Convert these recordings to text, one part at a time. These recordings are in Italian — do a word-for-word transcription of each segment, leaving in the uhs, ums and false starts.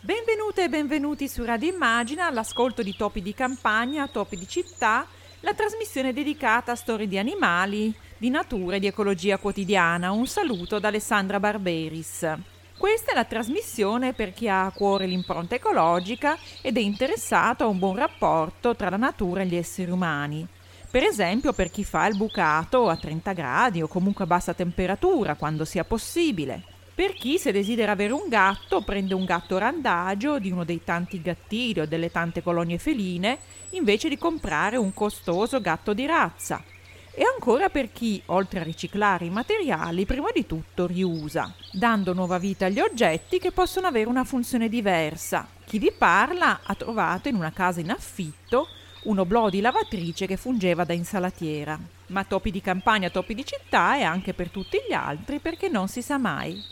Benvenute e benvenuti su Radio Immagina all'ascolto di Topi di Campagna, Topi di Città, la trasmissione dedicata a storie di animali, di natura e di ecologia quotidiana. Un saluto da Alessandra Barberis. Questa è la trasmissione per chi ha a cuore l'impronta ecologica ed è interessato a un buon rapporto tra la natura e gli esseri umani. Per esempio per chi fa il bucato a trenta gradi o comunque a bassa temperatura quando sia possibile. Per chi, se desidera avere un gatto, prende un gatto randagio di uno dei tanti gattili o delle tante colonie feline, invece di comprare un costoso gatto di razza. E ancora per chi, oltre a riciclare i materiali, prima di tutto riusa, dando nuova vita agli oggetti che possono avere una funzione diversa. Chi vi parla ha trovato in una casa in affitto un oblò di lavatrice che fungeva da insalatiera. Ma Topi di Campagna, Topi di Città è anche per tutti gli altri, perché non si sa mai.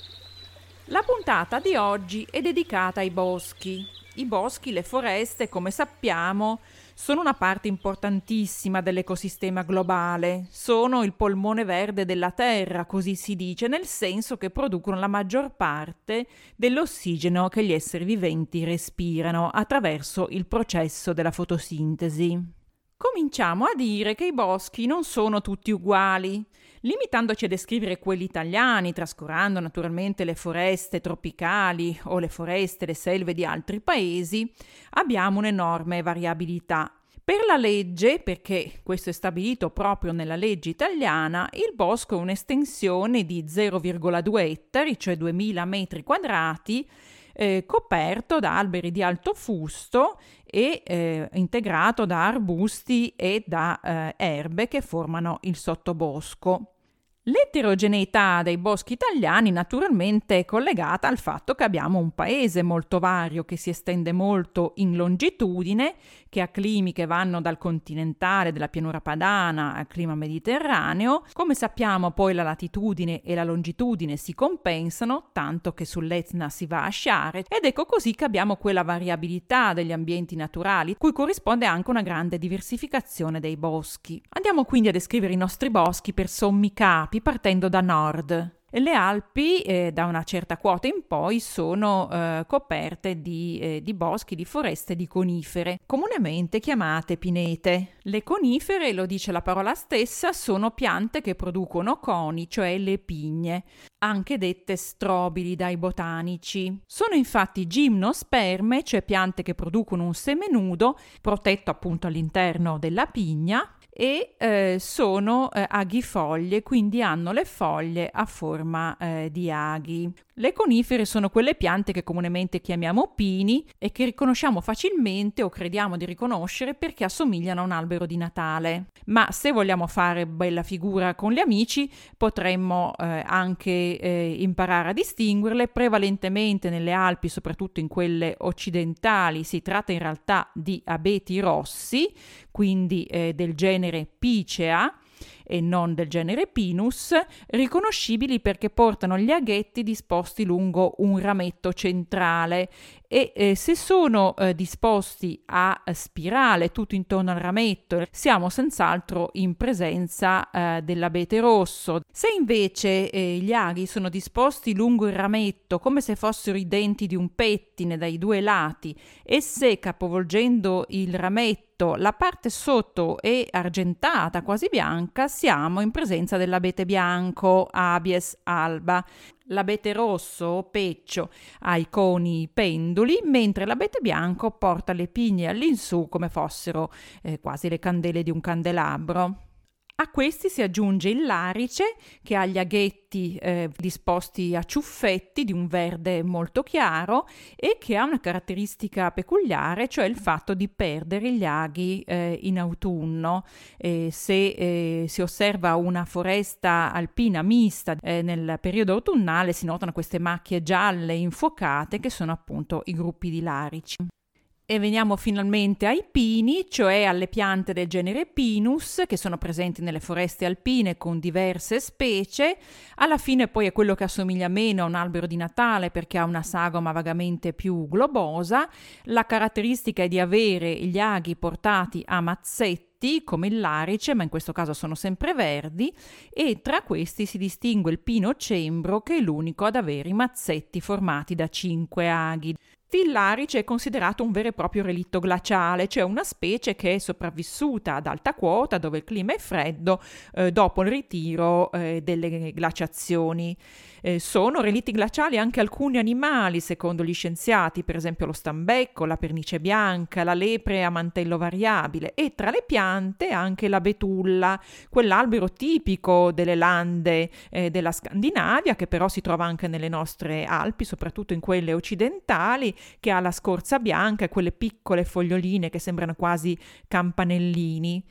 La puntata di oggi è dedicata ai boschi. I boschi, le foreste, come sappiamo, sono una parte importantissima dell'ecosistema globale. Sono il polmone verde della Terra, così si dice, nel senso che producono la maggior parte dell'ossigeno che gli esseri viventi respirano attraverso il processo della fotosintesi. Cominciamo a dire che i boschi non sono tutti uguali. Limitandoci a descrivere quelli italiani, trascurando naturalmente le foreste tropicali o le foreste, le selve di altri paesi, abbiamo un'enorme variabilità. Per la legge, perché questo è stabilito proprio nella legge italiana, il bosco è un'estensione di zero virgola due ettari, cioè duemila metri quadrati, eh, coperto da alberi di alto fusto e eh, integrato da arbusti e da eh, erbe che formano il sottobosco. L'eterogeneità dei boschi italiani naturalmente è collegata al fatto che abbiamo un paese molto vario che si estende molto in longitudine, che ha climi che vanno dal continentale della pianura padana al clima mediterraneo. Come sappiamo poi la latitudine e la longitudine si compensano, tanto che sull'Etna si va a sciare, ed ecco così che abbiamo quella variabilità degli ambienti naturali, cui corrisponde anche una grande diversificazione dei boschi. Andiamo quindi a descrivere i nostri boschi per sommi capi, partendo da nord. Le Alpi, eh, da una certa quota in poi, sono eh, coperte di, eh, di boschi, di foreste di conifere, comunemente chiamate pinete. Le conifere, lo dice la parola stessa, sono piante che producono coni, cioè le pigne, anche dette strobili dai botanici. Sono infatti gimnosperme, cioè piante che producono un seme nudo, protetto appunto all'interno della pigna, e eh, sono eh, aghifoglie, quindi hanno le foglie a forma eh, di aghi. Le conifere sono quelle piante che comunemente chiamiamo pini e che riconosciamo facilmente o crediamo di riconoscere perché assomigliano a un albero di Natale. Ma se vogliamo fare bella figura con gli amici, potremmo eh, anche eh, imparare a distinguerle. Prevalentemente nelle Alpi, soprattutto in quelle occidentali, si tratta in realtà di abeti rossi, quindi eh, del genere Picea e non del genere Pinus, riconoscibili perché portano gli aghetti disposti lungo un rametto centrale e eh, se sono eh, disposti a spirale tutto intorno al rametto siamo senz'altro in presenza eh, dell'abete rosso. Se invece eh, gli aghi sono disposti lungo il rametto come se fossero i denti di un pettine dai due lati e se capovolgendo il rametto la parte sotto è argentata, quasi bianca, siamo in presenza dell'abete bianco, Abies alba. L'abete rosso o peccio ha i coni penduli, mentre l'abete bianco porta le pigne all'insù come fossero eh, quasi le candele di un candelabro. A questi si aggiunge il larice, che ha gli aghetti eh, disposti a ciuffetti di un verde molto chiaro e che ha una caratteristica peculiare, cioè il fatto di perdere gli aghi eh, in autunno. Eh, se eh, si osserva una foresta alpina mista eh, nel periodo autunnale si notano queste macchie gialle infuocate che sono appunto i gruppi di larici. E veniamo finalmente ai pini, cioè alle piante del genere Pinus, che sono presenti nelle foreste alpine con diverse specie. Alla fine poi è quello che assomiglia meno a un albero di Natale perché ha una sagoma vagamente più globosa. La caratteristica è di avere gli aghi portati a mazzetti, come il larice, ma in questo caso sono sempre verdi, e tra questi si distingue il pino cembro, che è l'unico ad avere i mazzetti formati da cinque aghi. l'arice è considerato un vero e proprio relitto glaciale, cioè una specie che è sopravvissuta ad alta quota dove il clima è freddo eh, dopo il ritiro eh, delle glaciazioni. Eh, sono relitti glaciali anche alcuni animali, secondo gli scienziati, per esempio lo stambecco, la pernice bianca, la lepre a mantello variabile, e tra le piante anche la betulla, quell'albero tipico delle lande eh, della Scandinavia, che però si trova anche nelle nostre Alpi, soprattutto in quelle occidentali, che ha la scorza bianca e quelle piccole foglioline che sembrano quasi campanellini,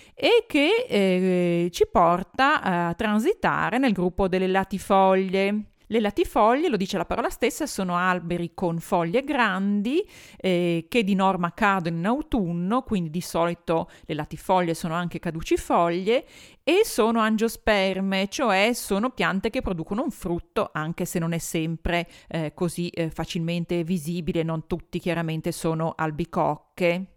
e che eh, ci porta a transitare nel gruppo delle latifoglie. Le latifoglie, lo dice la parola stessa, sono alberi con foglie grandi eh, che di norma cadono in autunno, quindi di solito le latifoglie sono anche caducifoglie, e sono angiosperme, cioè sono piante che producono un frutto, anche se non è sempre eh, così eh, facilmente visibile, non tutti chiaramente sono albicocche.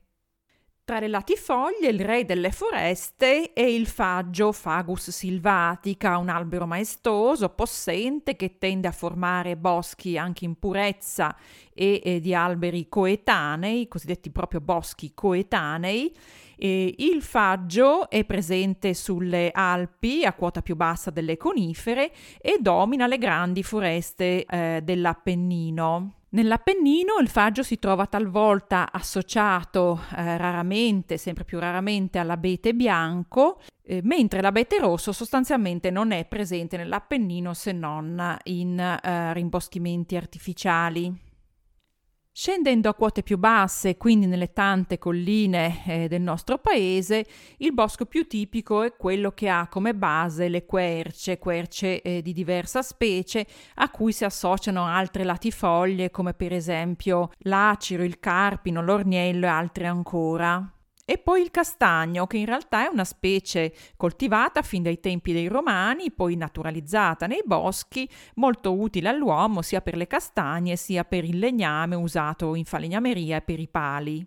Tra le latifoglie il re delle foreste è il faggio, Fagus sylvatica, un albero maestoso, possente, che tende a formare boschi anche in purezza e, e di alberi coetanei, cosiddetti proprio boschi coetanei. E il faggio è presente sulle Alpi, a quota più bassa delle conifere, e domina le grandi foreste eh, dell'Appennino. Nell'Appennino il faggio si trova talvolta associato eh, raramente, sempre più raramente, all'abete bianco, eh, mentre l'abete rosso sostanzialmente non è presente nell'Appennino se non in eh, rimboschimenti artificiali. Scendendo a quote più basse, quindi nelle tante colline eh, del nostro paese, il bosco più tipico è quello che ha come base le querce, querce eh, di diversa specie, a cui si associano altre latifoglie come per esempio l'acero, il carpino, l'orniello e altre ancora. E poi il castagno, che in realtà è una specie coltivata fin dai tempi dei Romani, poi naturalizzata nei boschi, molto utile all'uomo sia per le castagne sia per il legname usato in falegnameria e per i pali.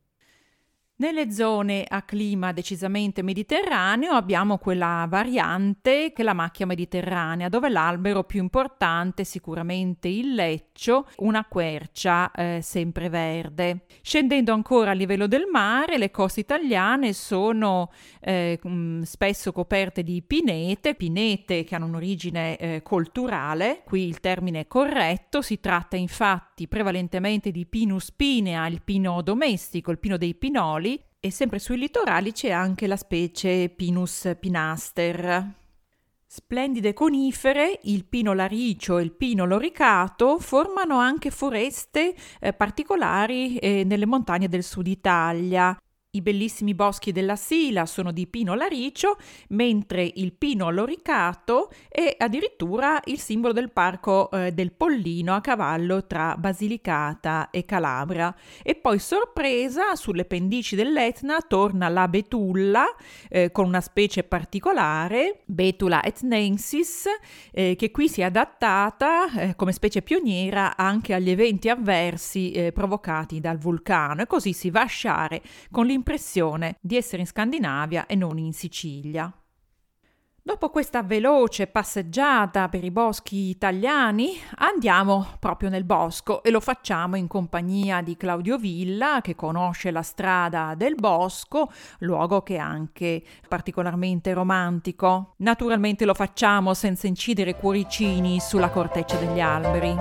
Nelle zone a clima decisamente mediterraneo abbiamo quella variante che è la macchia mediterranea, dove l'albero più importante è sicuramente il leccio, una quercia eh, sempreverde. Scendendo ancora a livello del mare, le coste italiane sono eh, mh, spesso coperte di pinete, pinete che hanno un'origine eh, colturale, qui il termine è corretto, si tratta infatti prevalentemente di Pinus pinea, il pino domestico, il pino dei pinoli, e sempre sui litorali c'è anche la specie Pinus pinaster. Splendide conifere, il pino laricio e il pino loricato, formano anche foreste eh, particolari eh, nelle montagne del sud Italia. I bellissimi boschi della Sila sono di pino laricio, mentre il pino loricato è addirittura il simbolo del parco eh, del Pollino a cavallo tra Basilicata e Calabria. E poi, sorpresa, sulle pendici dell'Etna torna la betulla eh, con una specie particolare, Betula etnensis, eh, che qui si è adattata eh, come specie pioniera anche agli eventi avversi eh, provocati dal vulcano, e così si va a sciare con l'impressione impressione di essere in Scandinavia e non in Sicilia. Dopo questa veloce passeggiata per i boschi italiani, andiamo proprio nel bosco, e lo facciamo in compagnia di Claudio Villa, che conosce la strada del bosco, luogo che è anche particolarmente romantico. Naturalmente lo facciamo senza incidere cuoricini sulla corteccia degli alberi.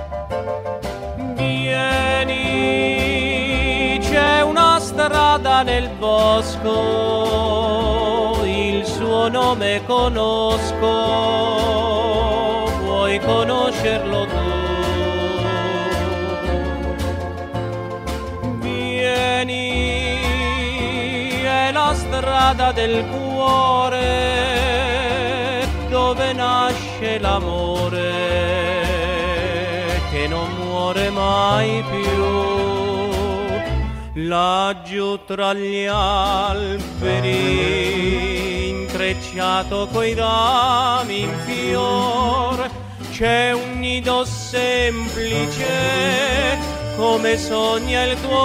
Vieni, c'è una strada nel bosco, il suo nome conosco, vuoi conoscerlo tu? Vieni, è la strada del cuore, dove nasce l'amore, che non muore mai più. Laggiù tra gli alberi, intrecciato coi rami in fior, c'è un nido semplice, come sogna il tuo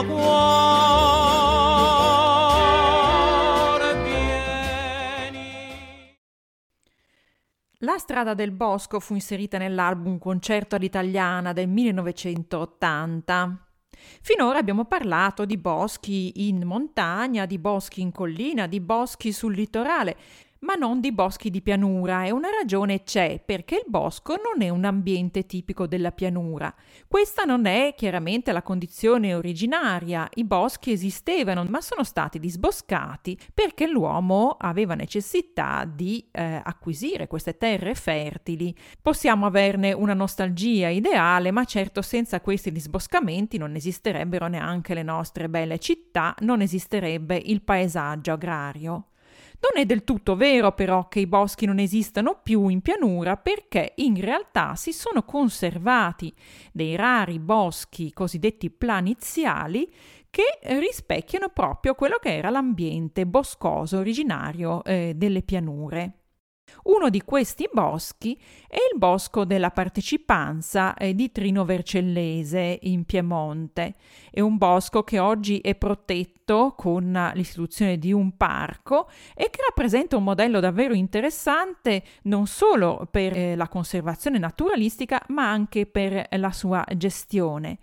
cuore. Vieni. La strada del bosco fu inserita nell'album Concerto all'italiana del millenovecentottanta. Finora abbiamo parlato di boschi in montagna, di boschi in collina, di boschi sul litorale, ma non di boschi di pianura, e una ragione c'è, perché il bosco non è un ambiente tipico della pianura. Questa non è chiaramente la condizione originaria. I boschi esistevano, ma sono stati disboscati perché l'uomo aveva necessità di eh, acquisire queste terre fertili. Possiamo averne una nostalgia ideale, ma certo senza questi disboscamenti non esisterebbero neanche le nostre belle città, non esisterebbe il paesaggio agrario. Non è del tutto vero però che i boschi non esistano più in pianura, perché in realtà si sono conservati dei rari boschi cosiddetti planiziali che rispecchiano proprio quello che era l'ambiente boscoso originario eh, delle pianure. Uno di questi boschi è il bosco della Partecipanza eh, di Trino Vercellese in Piemonte. È un bosco che oggi è protetto con l'istituzione di un parco e che rappresenta un modello davvero interessante non solo per eh, la conservazione naturalistica, ma anche per la sua gestione.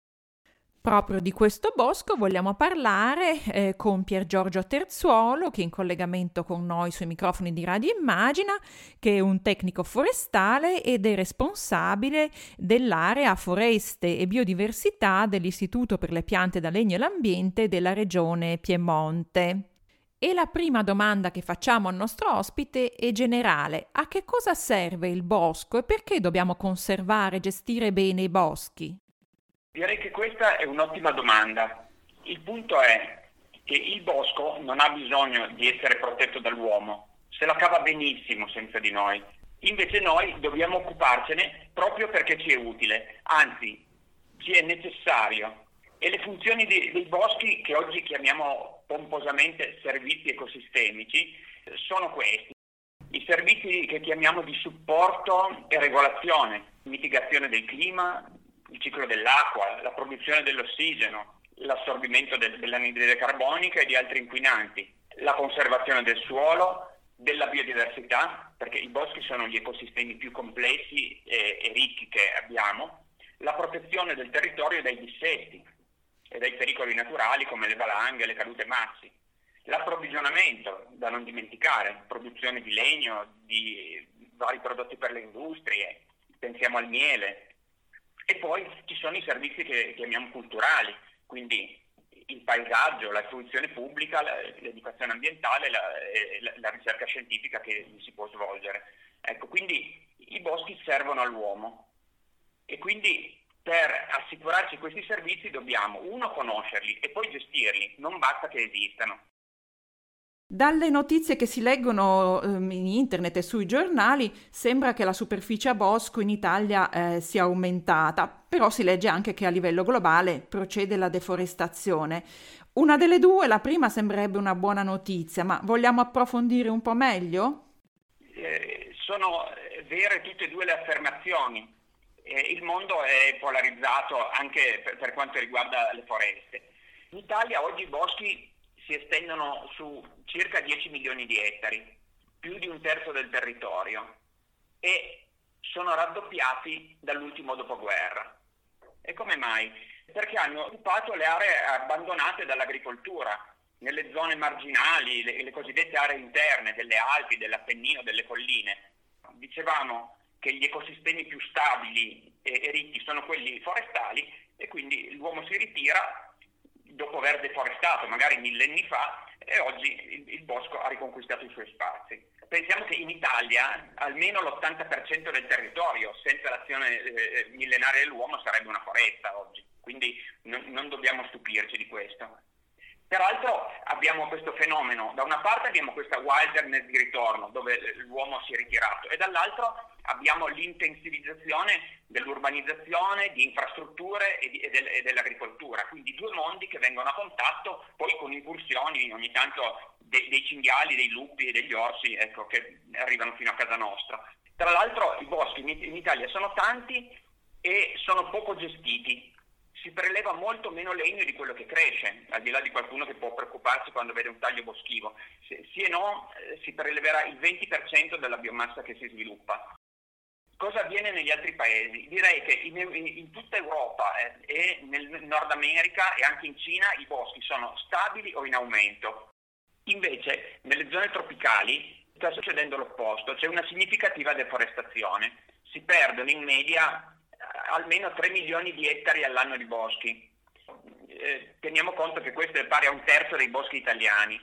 Proprio di questo bosco vogliamo parlare eh, con Pier Giorgio Terzuolo, che è in collegamento con noi sui microfoni di Radio Immagina, che è un tecnico forestale ed è responsabile dell'area foreste e biodiversità dell'Istituto per le piante da legno e l'ambiente della regione Piemonte. E la prima domanda che facciamo al nostro ospite è generale: a che cosa serve il bosco e perché dobbiamo conservare e gestire bene i boschi? Direi che questa è un'ottima domanda. Il punto è che il bosco non ha bisogno di essere protetto dall'uomo, se la cava benissimo senza di noi. Invece noi dobbiamo occuparcene proprio perché ci è utile, anzi ci è necessario. E le funzioni dei, dei boschi, che oggi chiamiamo pomposamente servizi ecosistemici, sono questi. I servizi che chiamiamo di supporto e regolazione, mitigazione del clima, il ciclo dell'acqua, la produzione dell'ossigeno, l'assorbimento del, dell'anidride carbonica e di altri inquinanti, la conservazione del suolo, della biodiversità, perché i boschi sono gli ecosistemi più complessi e, e ricchi che abbiamo, la protezione del territorio dai dissesti e dai pericoli naturali come le valanghe, le cadute massi, l'approvvigionamento, da non dimenticare, produzione di legno, di vari prodotti per le industrie, pensiamo al miele. E poi ci sono i servizi che chiamiamo culturali, quindi il paesaggio, la fruizione pubblica, l'educazione ambientale, la, la, la ricerca scientifica che si può svolgere. Ecco, quindi i boschi servono all'uomo e quindi per assicurarci questi servizi dobbiamo, uno, conoscerli e poi gestirli, non basta che esistano. Dalle notizie che si leggono um, in internet e sui giornali sembra che la superficie a bosco in Italia eh, sia aumentata, però si legge anche che a livello globale procede la deforestazione. Una delle due, la prima, sembrerebbe una buona notizia, ma vogliamo approfondire un po' meglio? Eh, sono vere tutte e due le affermazioni. Eh, il mondo è polarizzato anche per, per quanto riguarda le foreste. In Italia oggi i boschi si estendono su circa dieci milioni di ettari, più di un terzo del territorio, e sono raddoppiati dall'ultimo dopoguerra. E come mai? Perché hanno occupato le aree abbandonate dall'agricoltura, nelle zone marginali, le, le cosiddette aree interne delle Alpi, dell'Appennino, delle colline. Dicevamo che gli ecosistemi più stabili e, e ricchi sono quelli forestali e quindi l'uomo si ritira dopo aver deforestato magari millenni fa e oggi il, il bosco ha riconquistato i suoi spazi. Pensiamo che in Italia almeno l'ottanta per cento del territorio senza l'azione eh, millenaria dell'uomo sarebbe una foresta oggi, quindi non, non dobbiamo stupirci di questo. Peraltro abbiamo questo fenomeno, da una parte abbiamo questa wilderness di ritorno dove l'uomo si è ritirato e dall'altro abbiamo l'intensivizzazione dell'urbanizzazione, di infrastrutture e, di, e, del, e dell'agricoltura, quindi due mondi che vengono a contatto poi con incursioni ogni tanto de, dei cinghiali, dei lupi e degli orsi, ecco, che arrivano fino a casa nostra. Tra l'altro i boschi in, in Italia sono tanti e sono poco gestiti. si preleva molto meno legno di quello che cresce, al di là di qualcuno che può preoccuparsi quando vede un taglio boschivo. Se sì e no, eh, si preleverà il venti per cento della biomassa che si sviluppa. Cosa avviene negli altri paesi? Direi che in, in tutta Europa eh, e nel Nord America e anche in Cina i boschi sono stabili o in aumento. Invece nelle zone tropicali sta succedendo l'opposto, c'è una significativa deforestazione. Si perdono in media almeno tre milioni di ettari all'anno di boschi. Eh, teniamo conto che questo è pari a un terzo dei boschi italiani.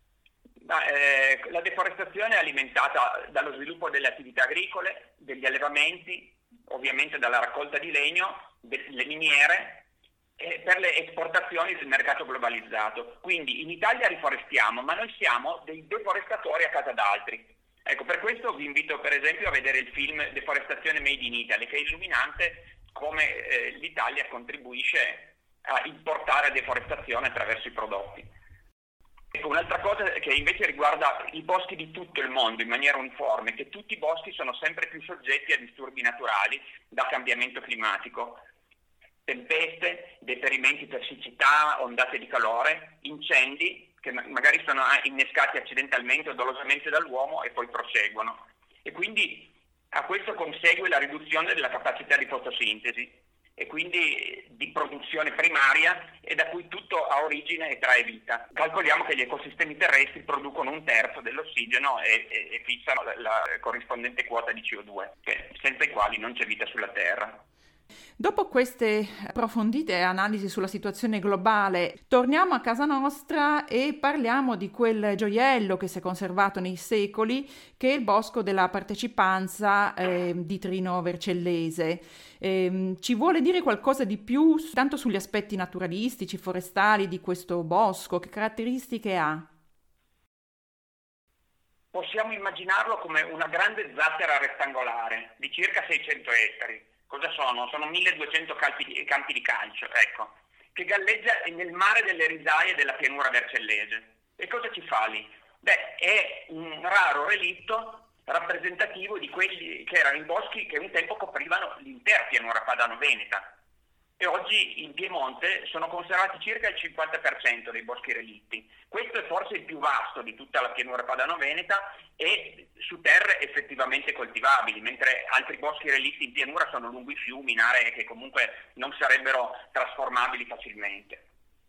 Ma, eh, la deforestazione è alimentata dallo sviluppo delle attività agricole, degli allevamenti, ovviamente dalla raccolta di legno, delle miniere, e per le esportazioni del mercato globalizzato. Quindi in Italia riforestiamo, ma noi siamo dei deforestatori a casa d'altri. Ecco, per questo vi invito per esempio a vedere il film Deforestazione Made in Italy, che è illuminante come eh, l'Italia contribuisce a importare deforestazione attraverso i prodotti. Ecco, un'altra cosa che invece riguarda i boschi di tutto il mondo in maniera uniforme, che tutti i boschi sono sempre più soggetti a disturbi naturali da cambiamento climatico. Tempeste, deperimenti per siccità, ondate di calore, incendi che magari sono innescati accidentalmente o dolosamente dall'uomo e poi proseguono. E quindi a questo consegue la riduzione della capacità di fotosintesi e quindi di produzione primaria, e da cui tutto ha origine e trae vita. Calcoliamo che gli ecosistemi terrestri producono un terzo dell'ossigeno e, e, e fissano la, la corrispondente quota di C O due, che, senza i quali non c'è vita sulla Terra. Dopo queste approfondite analisi sulla situazione globale, torniamo a casa nostra e parliamo di quel gioiello che si è conservato nei secoli, che è il bosco della Partecipanza eh, di Trino Vercellese. Eh, ci vuole dire qualcosa di più, tanto sugli aspetti naturalistici, forestali di questo bosco? Che caratteristiche ha? Possiamo immaginarlo come una grande zattera rettangolare di circa seicento ettari. Cosa sono? Sono milleduecento campi di, campi di calcio, ecco, che galleggia nel mare delle risaie della pianura vercellese. E cosa ci fa lì? Beh, è un raro relitto rappresentativo di quelli che erano i boschi che un tempo coprivano l'intera pianura padano-veneta. E oggi in Piemonte sono conservati circa il cinquanta per cento dei boschi relitti. Questo è forse il più vasto di tutta la pianura padano-veneta e su terre effettivamente coltivabili, mentre altri boschi relitti in pianura sono lungo i fiumi, in aree che comunque non sarebbero trasformabili facilmente.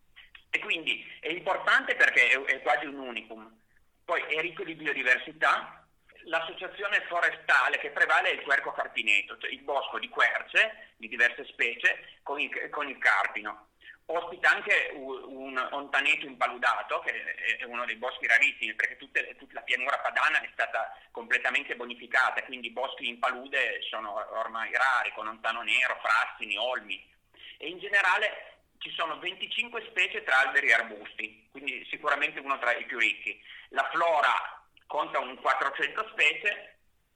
E quindi è importante perché è, è quasi un unicum. Poi è ricco di biodiversità. L'associazione forestale che prevale è il querco carpineto, cioè il bosco di querce di diverse specie con il, con il carpino. Ospita anche un ontaneto impaludato, che è uno dei boschi rarissimi, perché tutte, tutta la pianura padana è stata completamente bonificata, quindi i boschi in palude sono ormai rari, con ontano nero, frassini, olmi. E in generale ci sono venticinque specie tra alberi e arbusti, quindi sicuramente uno tra i più ricchi. La flora conta un quattrocento specie,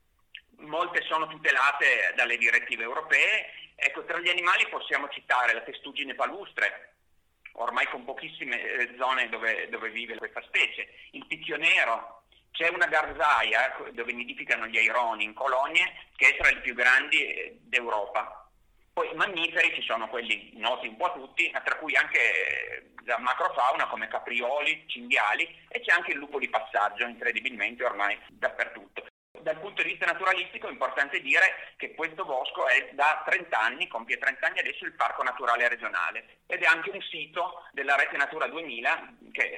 molte sono tutelate dalle direttive europee. Ecco, tra gli animali possiamo citare la testuggine palustre, ormai con pochissime zone dove, dove vive questa specie, il picchio nero, c'è una garzaia dove nidificano gli aironi in colonie che è tra le più grandi d'Europa. Poi i mammiferi ci sono quelli noti un po' a tutti, ma tra cui anche la macrofauna come caprioli, cinghiali, e c'è anche il lupo di passaggio, incredibilmente ormai dappertutto. Dal punto di vista naturalistico è importante dire che questo bosco è da trenta anni, compie trenta anni adesso, il Parco Naturale Regionale ed è anche un sito della Rete Natura duemila che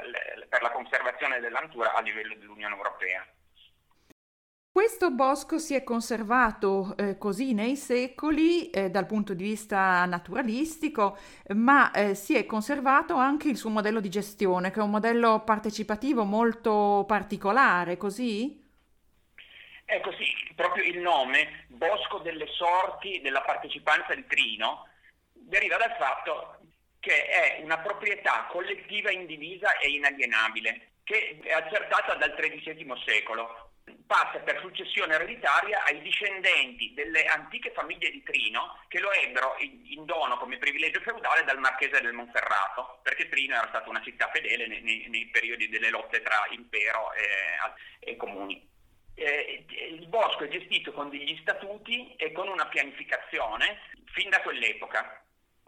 è per la conservazione della natura a livello dell'Unione Europea. Questo bosco si è conservato eh, così nei secoli eh, dal punto di vista naturalistico, ma eh, si è conservato anche il suo modello di gestione, che è un modello partecipativo molto particolare, così? Ecco sì, proprio il nome, Bosco delle Sorti della Partecipanza di Trino, deriva dal fatto che è una proprietà collettiva indivisa e inalienabile, che è accertata dal tredicesimo secolo. Passa per successione ereditaria ai discendenti delle antiche famiglie di Trino che lo ebbero in dono come privilegio feudale dal marchese del Monferrato, perché Trino era stata una città fedele nei, nei, nei periodi delle lotte tra impero e, e comuni. Eh, il bosco è gestito con degli statuti e con una pianificazione fin da quell'epoca.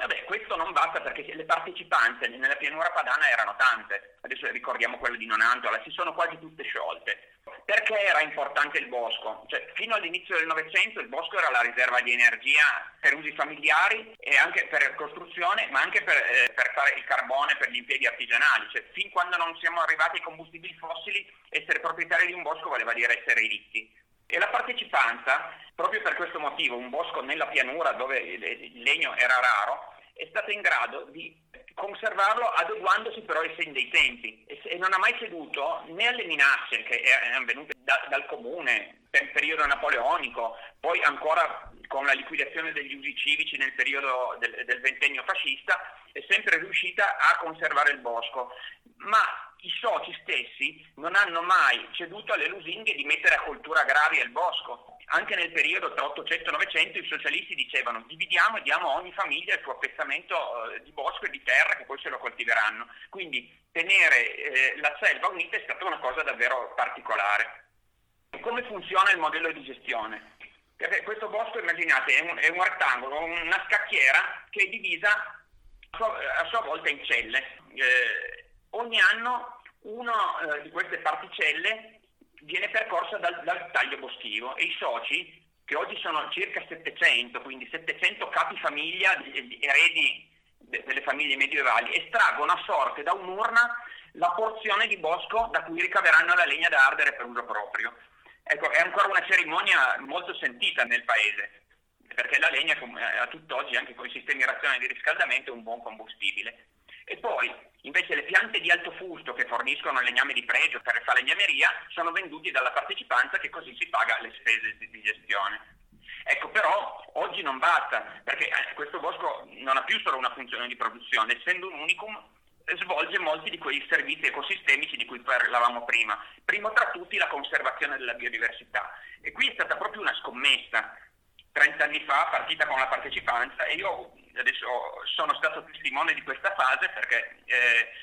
Vabbè, questo non basta perché le partecipanze nella pianura padana erano tante, adesso ricordiamo quella di Nonantola, si sono quasi tutte sciolte. Perché era importante il bosco? Cioè, fino all'inizio del Novecento il bosco era la riserva di energia per usi familiari e anche per costruzione, ma anche per, eh, per fare il carbone per gli impieghi artigianali. Cioè, fin quando non siamo arrivati ai combustibili fossili, essere proprietari di un bosco voleva dire essere ricchi. E la partecipanza, proprio per questo motivo, un bosco nella pianura dove il legno era raro, è stata in grado di conservarlo adeguandosi però ai segni dei tempi e non ha mai ceduto né alle minacce che erano venute da, dal comune per il periodo napoleonico, poi ancora con la liquidazione degli usi civici nel periodo del, del ventennio fascista, è sempre riuscita a conservare il bosco, ma i soci stessi non hanno mai ceduto alle lusinghe di mettere a coltura agraria il bosco. Anche nel periodo tra ottocento e novecento i socialisti dicevano dividiamo e diamo a ogni famiglia il suo appezzamento eh, di bosco e di terra che poi se lo coltiveranno. Quindi tenere eh, la selva unita è stata una cosa davvero particolare. Come funziona il modello di gestione? Perché questo bosco, immaginate, è un, è un rettangolo, una scacchiera che è divisa a sua, a sua volta in celle. Eh, ogni anno una eh, di queste particelle viene percorsa dal, dal taglio boschivo e i soci, che oggi sono circa settecento, quindi settecento capi famiglia, eredi de, delle famiglie medievali, estraggono a sorte da un'urna la porzione di bosco da cui ricaveranno la legna da ardere per uso proprio. Ecco, è ancora una cerimonia molto sentita nel paese, perché la legna a tutt'oggi, anche con i sistemi razionali di riscaldamento, è un buon combustibile. E poi, invece, le piante di alto fusto che forniscono legname di pregio per la falegnameria sono venduti dalla partecipanza, che così si paga le spese di gestione. Ecco, però oggi non basta, perché questo bosco non ha più solo una funzione di produzione, essendo un unicum svolge molti di quei servizi ecosistemici di cui parlavamo prima, primo tra tutti la conservazione della biodiversità. E qui è stata proprio una scommessa, trent'anni fa, partita con la partecipanza, e io adesso sono stato testimone di questa fase perché eh,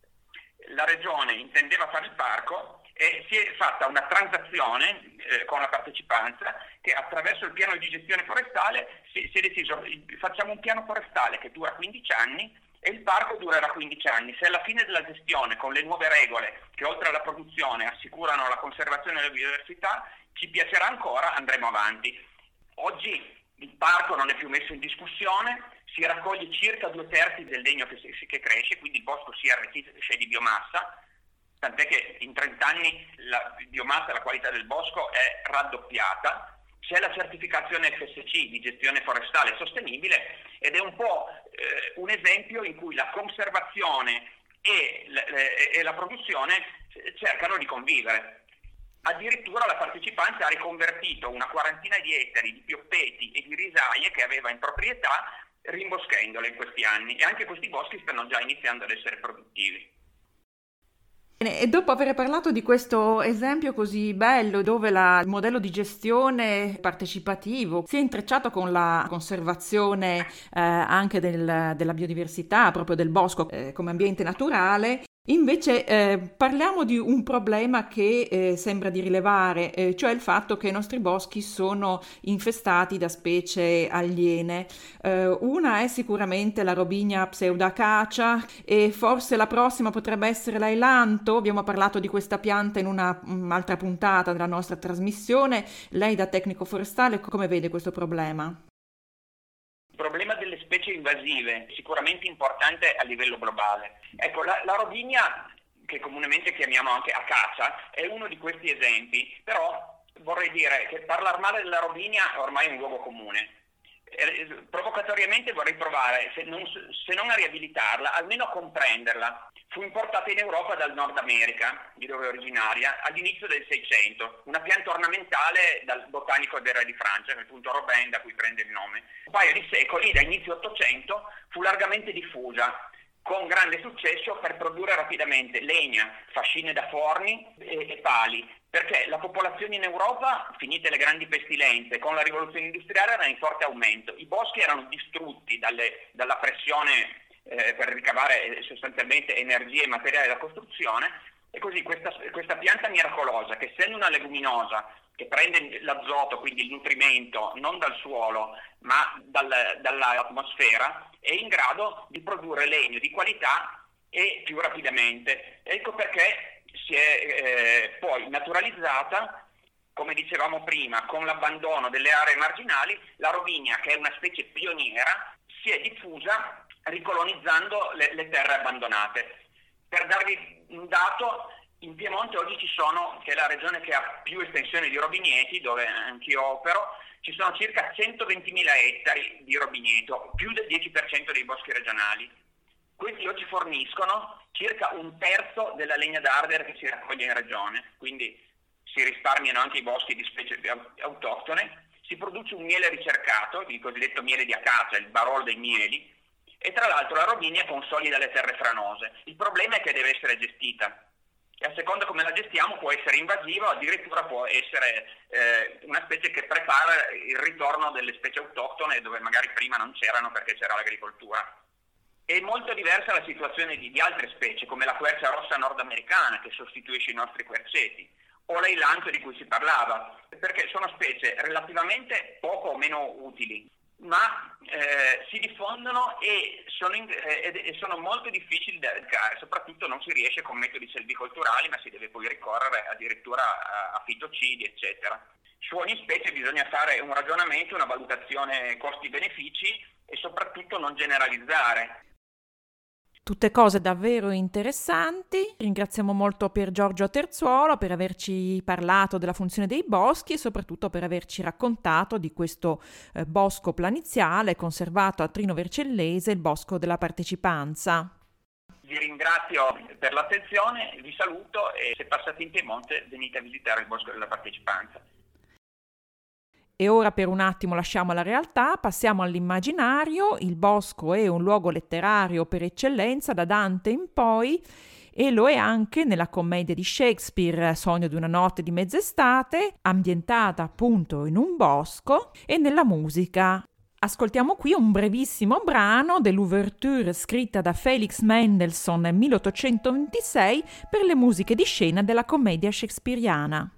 la regione intendeva fare il parco e si è fatta una transazione eh, con la partecipanza che attraverso il piano di gestione forestale si, si è deciso facciamo un piano forestale che dura quindici anni e il parco durerà quindici anni. Se alla fine della gestione, con le nuove regole che oltre alla produzione assicurano la conservazione della biodiversità, ci piacerà ancora, andremo avanti. Oggi il parco non è più messo in discussione, si raccoglie circa due terzi del legno che, che cresce, quindi il bosco si arricchisce di biomassa, tant'è che in trent'anni la biomassa, la qualità del bosco è raddoppiata. C'è la certificazione F S C di gestione forestale sostenibile ed è un po' eh, un esempio in cui la conservazione e, le, e la produzione cercano di convivere. Addirittura la partecipanza ha riconvertito una quarantina di ettari di pioppeti e di risaie che aveva in proprietà, rimboschendole in questi anni, e anche questi boschi stanno già iniziando ad essere produttivi. E dopo aver parlato di questo esempio così bello, dove la, il modello di gestione partecipativo si è intrecciato con la conservazione eh, anche del, della biodiversità, proprio del bosco eh, come ambiente naturale, invece eh, parliamo di un problema che eh, sembra di rilevare, eh, cioè il fatto che i nostri boschi sono infestati da specie aliene. Eh, una è sicuramente la Robinia pseudacacia e forse la prossima potrebbe essere l'ailanto. Abbiamo parlato di questa pianta in una, un'altra puntata della nostra trasmissione. Lei da tecnico forestale come vede questo problema? Il problema delle specie invasive è sicuramente importante a livello globale. Ecco, la, la robinia, che comunemente chiamiamo anche acacia, è uno di questi esempi, però vorrei dire che parlare male della robinia è ormai un luogo comune. Eh, provocatoriamente vorrei provare, se non, se non a riabilitarla, almeno a comprenderla. Fu importata in Europa dal Nord America, di dove è originaria, all'inizio del Seicento, una pianta ornamentale dal botanico del re di Francia, che è appunto Robin, da cui prende il nome. Un paio di secoli, da inizio Ottocento, fu largamente diffusa, con grande successo per produrre rapidamente legna, fascine da forni e, e pali, perché la popolazione in Europa, finite le grandi pestilenze, con la rivoluzione industriale era in forte aumento. I boschi erano distrutti dalle, dalla pressione eh, per ricavare sostanzialmente energie e materiali da costruzione, E così questa, questa pianta miracolosa, che essendo una leguminosa, che prende l'azoto, quindi il nutrimento, non dal suolo, ma dal, dall'atmosfera, è in grado di produrre legno di qualità e più rapidamente. Ecco perché si è eh, poi naturalizzata, come dicevamo prima, con l'abbandono delle aree marginali, la robinia, che è una specie pioniera, si è diffusa ricolonizzando le, le terre abbandonate. Per darvi un dato, in Piemonte oggi ci sono, che è la regione che ha più estensione di robigneti, dove anch'io opero, ci sono circa centoventimila ettari di robineto, più del dieci per cento dei boschi regionali. Questi oggi forniscono circa un terzo della legna d'ardere che si raccoglie in regione, quindi si risparmiano anche i boschi di specie autoctone, si produce un miele ricercato, il cosiddetto miele di acacia, il barolo dei mieli, e tra l'altro la robinia consolida le terre franose. Il problema è che deve essere gestita. E a seconda come la gestiamo può essere invasiva, addirittura può essere eh, una specie che prepara il ritorno delle specie autoctone dove magari prima non c'erano perché c'era l'agricoltura. È molto diversa la situazione di, di altre specie, come la quercia rossa nordamericana, che sostituisce i nostri querceti, o l'eilanto di cui si parlava, perché sono specie relativamente poco o meno utili, ma eh, si diffondono e sono, in, eh, e sono molto difficili da eradicarre, soprattutto non si riesce con metodi selvicolturali, ma si deve poi ricorrere addirittura a, a fitocidi, eccetera. Su ogni specie bisogna fare un ragionamento, una valutazione costi-benefici e soprattutto non generalizzare. Tutte cose davvero interessanti. Ringraziamo molto Pier Giorgio Terzuolo per averci parlato della funzione dei boschi e soprattutto per averci raccontato di questo eh, bosco planiziale conservato a Trino Vercellese, il Bosco della Partecipanza. Vi ringrazio per l'attenzione, vi saluto e se passate in Piemonte venite a visitare il Bosco della Partecipanza. E ora per un attimo lasciamo la realtà, passiamo all'immaginario. Il bosco è un luogo letterario per eccellenza da Dante in poi e lo è anche nella commedia di Shakespeare Sogno di una notte di mezz'estate, ambientata appunto in un bosco, e nella musica. Ascoltiamo qui un brevissimo brano dell'ouverture scritta da Felix Mendelssohn nel milleottocentoventisei per le musiche di scena della commedia shakespeariana.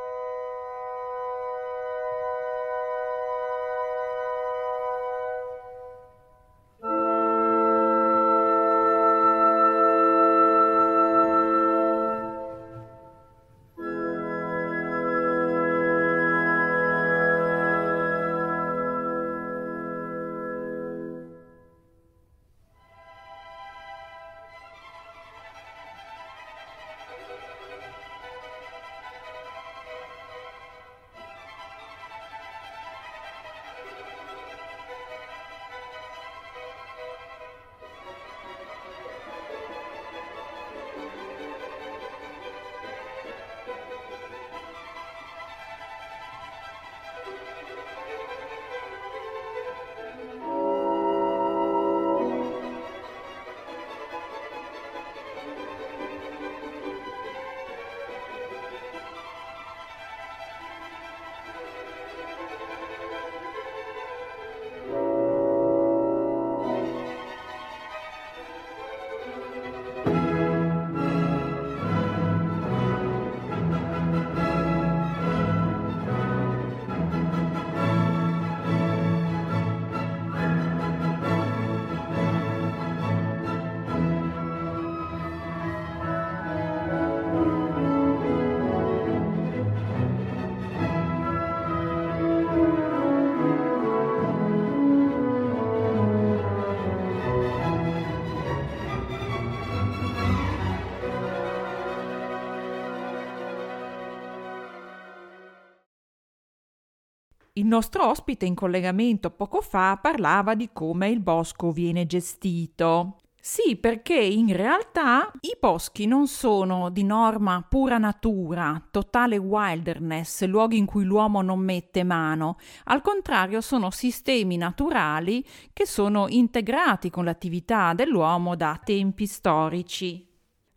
Il nostro ospite in collegamento poco fa parlava di come il bosco viene gestito. Sì, perché in realtà i boschi non sono di norma pura natura, totale wilderness, luoghi in cui l'uomo non mette mano. Al contrario, sono sistemi naturali che sono integrati con l'attività dell'uomo da tempi storici.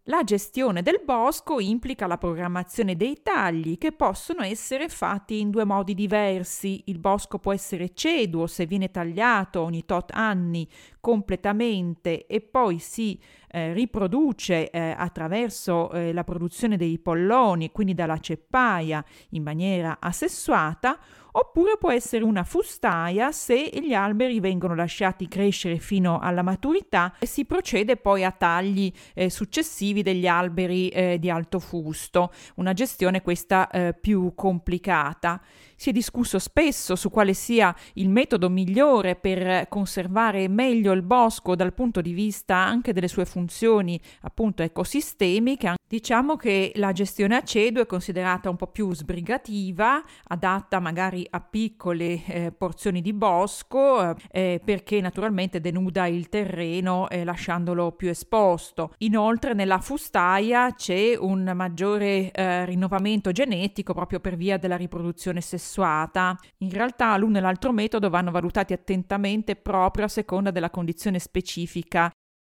La gestione del bosco implica la programmazione dei tagli che possono essere fatti in due modi diversi. Il bosco può essere ceduo se viene tagliato ogni tot anni completamente e poi si eh, riproduce eh, attraverso eh, la produzione dei polloni, quindi dalla ceppaia in maniera assessuata, oppure può essere una fustaia se gli alberi vengono lasciati crescere fino alla maturità e si procede poi a tagli eh, successivi degli alberi eh, di alto fusto, una gestione questa eh, più complicata. Si è discusso spesso su quale sia il metodo migliore per conservare meglio il bosco dal punto di vista anche delle sue funzioni appunto ecosistemiche. Diciamo che la gestione a cedo è considerata un po' più sbrigativa, adatta magari a piccole eh, porzioni di bosco eh, perché naturalmente denuda il terreno eh, lasciandolo più esposto. Inoltre nella fustaia c'è un maggiore eh, rinnovamento genetico proprio per via della riproduzione sessuale. In realtà l'uno e l'altro metodo vanno valutati attentamente proprio a seconda della condizione specifica.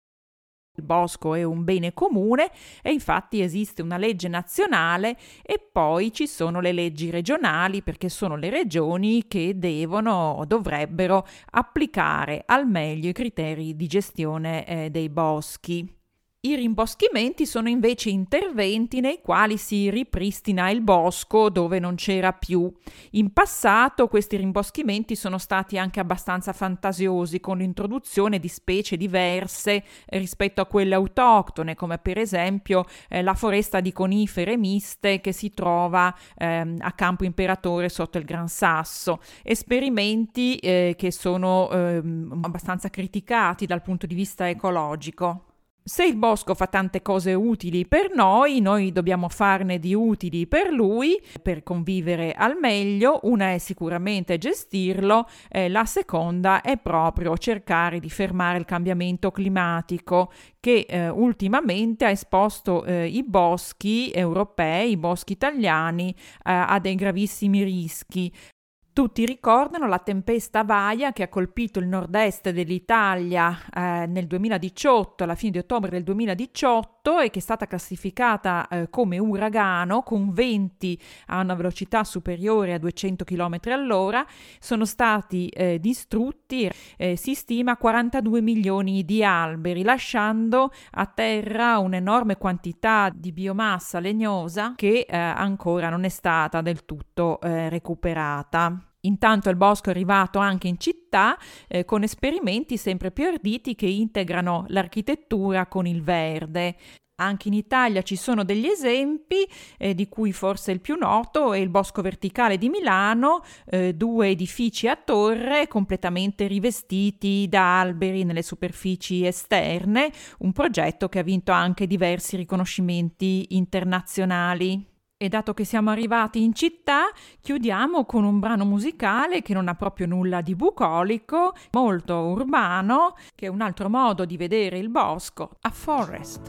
Il bosco è un bene comune e infatti esiste una legge nazionale e poi ci sono le leggi regionali perché sono le regioni che devono o dovrebbero applicare al meglio i criteri di gestione eh, dei boschi. I rimboschimenti sono invece interventi nei quali si ripristina il bosco dove non c'era più. In passato questi rimboschimenti sono stati anche abbastanza fantasiosi, con l'introduzione di specie diverse rispetto a quelle autoctone, come per esempio eh, la foresta di conifere miste che si trova ehm, a Campo Imperatore sotto il Gran Sasso. Esperimenti eh, che sono ehm, abbastanza criticati dal punto di vista ecologico. Se il bosco fa tante cose utili per noi, noi dobbiamo farne di utili per lui, per convivere al meglio. Una è sicuramente gestirlo, eh, la seconda è proprio cercare di fermare il cambiamento climatico che eh, ultimamente ha esposto eh, i boschi europei, i boschi italiani eh, a dei gravissimi rischi. Tutti ricordano la tempesta Vaia che ha colpito il nord-est dell'Italia eh, nel duemiladiciotto, alla fine di ottobre del duemiladiciotto, e che è stata classificata eh, come uragano con venti a una velocità superiore a duecento chilometri all'ora. Sono stati eh, distrutti, eh, si stima, quarantadue milioni di alberi, lasciando a terra un'enorme quantità di biomassa legnosa che eh, ancora non è stata del tutto eh, recuperata. Intanto il bosco è arrivato anche in città eh, con esperimenti sempre più arditi che integrano l'architettura con il verde. Anche in Italia ci sono degli esempi, eh, di cui forse il più noto è il Bosco Verticale di Milano, eh, due edifici a torre completamente rivestiti da alberi nelle superfici esterne, un progetto che ha vinto anche diversi riconoscimenti internazionali. E dato che siamo arrivati in città, chiudiamo con un brano musicale che non ha proprio nulla di bucolico, molto urbano, che è un altro modo di vedere il bosco, A Forest.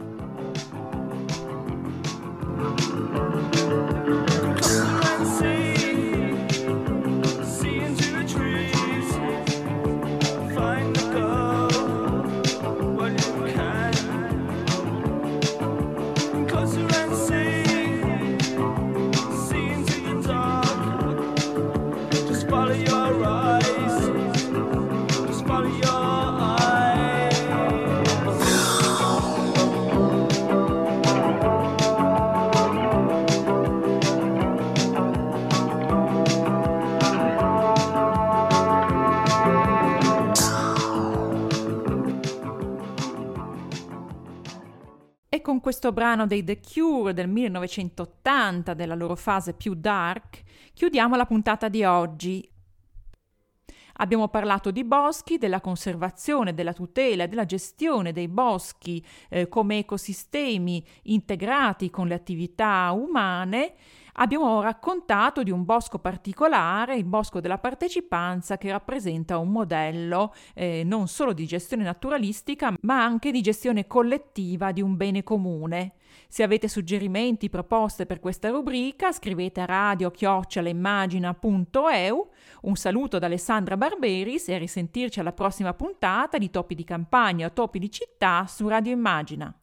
Con questo brano dei The Cure del millenovecentottanta, della loro fase più dark, chiudiamo la puntata di oggi. Abbiamo parlato di boschi, della conservazione, della tutela e della gestione dei boschi eh, come ecosistemi integrati con le attività umane. Abbiamo raccontato di un bosco particolare, il bosco della partecipanza, che rappresenta un modello eh, non solo di gestione naturalistica, ma anche di gestione collettiva di un bene comune. Se avete suggerimenti, proposte per questa rubrica, scrivete a radio chiocciola immagina punto e u. Un saluto da Alessandra Barberis e a risentirci alla prossima puntata di Topi di Campagna o Topi di Città su Radio Immagina.